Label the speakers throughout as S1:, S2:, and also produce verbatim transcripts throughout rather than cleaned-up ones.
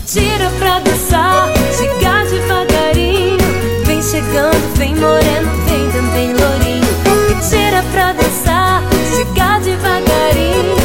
S1: tira pra dançar, chega devagarinho. Vem chegando, vem moreno, vem também lourinho. Me tira pra dançar, chega devagarinho.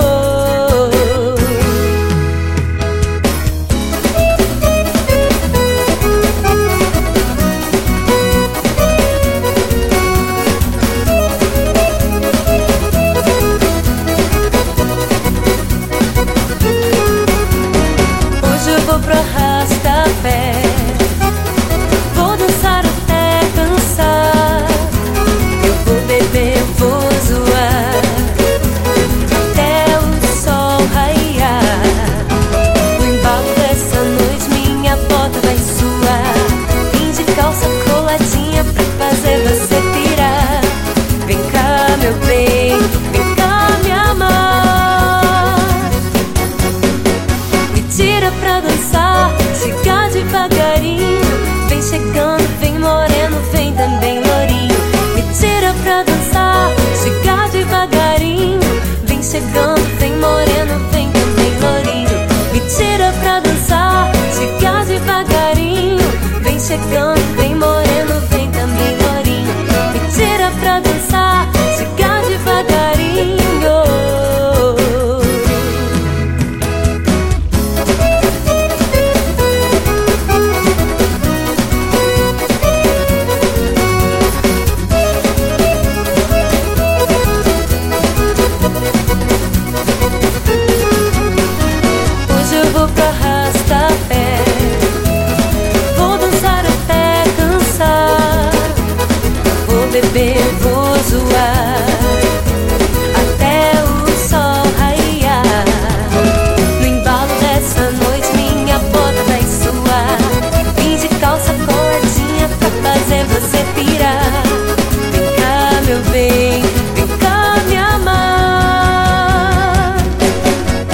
S1: Vou pro arrasta-pé, vou dançar até cansar. Eu vou beber, eu vou zoar até o sol raiar. O embalo dessa noite, minha bota vai suar. Vim de calça coladinha pra fazer você pirar. Vem cá, meu bem, vem cá me amar. Me tira pra dançar, chega devagarinho. Vem chegando, vem moreno, vem também lourinho. Me tira pra dançar, chega devagarinho. Vem chegando, vem moreno, vem também lourinho. Me tira pra dançar, chega devagarinho. Vem chegando, vem moreno, vem também lourinho. Me tira pra dançar, chega devagarinho. Vou pro arrasta-pé, vou dançar até cansar. Vou beber, vou zoar até o sol raiar. No embalo dessa noite, minha bota vai suar. Vim de calça coladinha pra fazer você pirar. Vem cá, meu bem, vem cá me amar.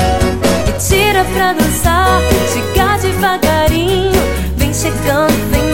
S1: Me tira pra dançar, chega devagarinho. Vem chegando, vem